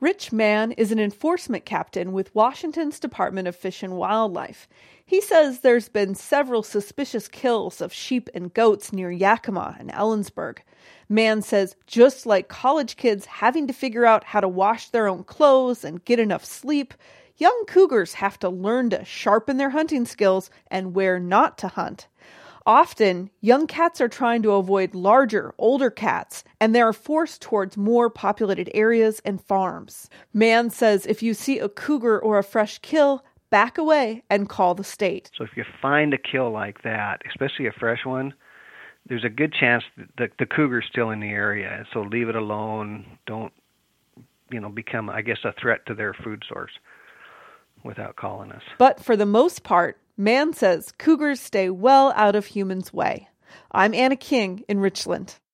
Rich Mann is an enforcement captain with Washington's Department of Fish and Wildlife. He says there's been several suspicious kills of sheep and goats near Yakima and Ellensburg. Mann says just like college kids having to figure out how to wash their own clothes and get enough sleep, young cougars have to learn to sharpen their hunting skills and where not to hunt. Often, young cats are trying to avoid larger, older cats, and they are forced towards more populated areas and farms. Mann says if you see a cougar or a fresh kill, back away and call the state. So if you find a kill like that, especially a fresh one, there's a good chance that the cougar's still in the area. So leave it alone. Don't, become, a threat to their food source without calling us. But for the most part, Mann says cougars stay well out of humans' way. I'm Anna King in Richland.